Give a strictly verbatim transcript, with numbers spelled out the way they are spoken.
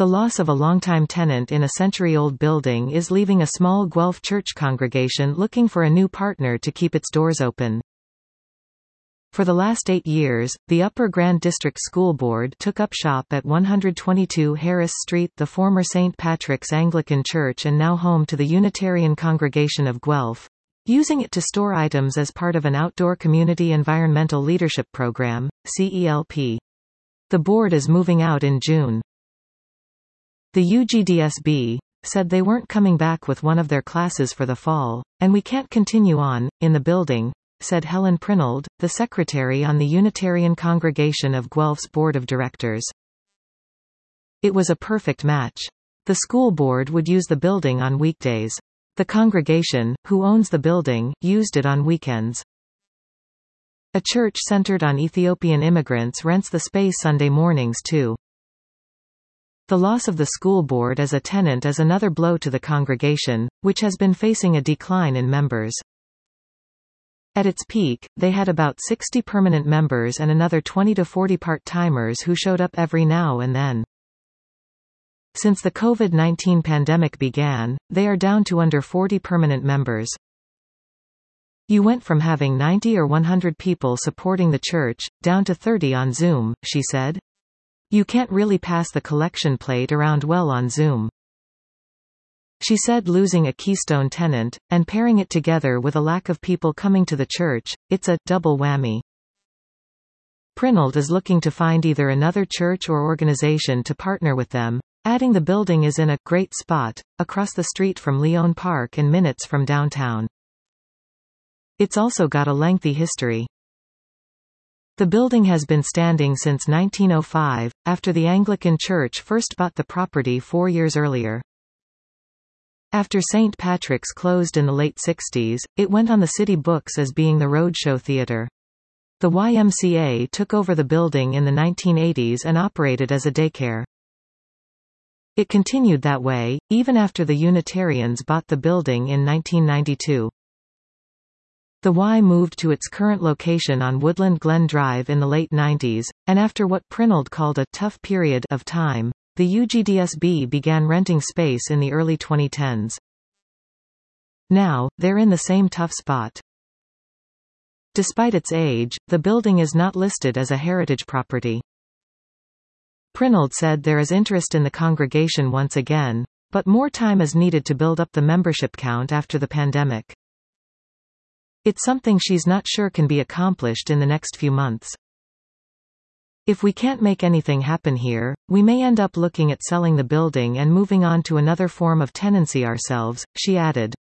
The loss of a longtime tenant in a century-old building is leaving a small Guelph church congregation looking for a new partner to keep its doors open. For the last eight years, the Upper Grand District School Board took up shop at one twenty-two Harris Street, the former Saint Patrick's Anglican Church and now home to the Unitarian Congregation of Guelph, using it to store items as part of an outdoor community environmental leadership program, C E L P. The board is moving out in June. The U G D S B said they weren't coming back with one of their classes for the fall, and we can't continue on, in the building, said Helen Prinold, the secretary on the Unitarian Congregation of Guelph's Board of Directors. It was a perfect match. The school board would use the building on weekdays. The congregation, who owns the building, used it on weekends. A church centered on Ethiopian immigrants rents the space Sunday mornings too. The loss of the school board as a tenant is another blow to the congregation, which has been facing a decline in members. At its peak, they had about sixty permanent members and another twenty to forty part-timers who showed up every now and then. Since the COVID nineteen pandemic began, they are down to under forty permanent members. You went from having ninety or one hundred people supporting the church, down to thirty on Zoom, she said. You can't really pass the collection plate around well on Zoom. She said losing a keystone tenant, and pairing it together with a lack of people coming to the church, it's a double whammy. Prinold is looking to find either another church or organization to partner with them, adding the building is in a great spot, across the street from Leon Park and minutes from downtown. It's also got a lengthy history. The building has been standing since nineteen oh five, after the Anglican Church first bought the property four years earlier. After Saint Patrick's closed in the late sixties, it went on the city books as being the Roadshow Theatre. The Y M C A took over the building in the nineteen eighties and operated as a daycare. It continued that way, even after the Unitarians bought the building in nineteen ninety-two. The Y moved to its current location on Woodland Glen Drive in the late nineties, and after what Prinold called a tough period of time, the U G D S B began renting space in the early twenty tens. Now, they're in the same tough spot. Despite its age, the building is not listed as a heritage property. Prinold said there is interest in the congregation once again, but more time is needed to build up the membership count after the pandemic. It's something she's not sure can be accomplished in the next few months. If we can't make anything happen here, we may end up looking at selling the building and moving on to another form of tenancy ourselves, she added.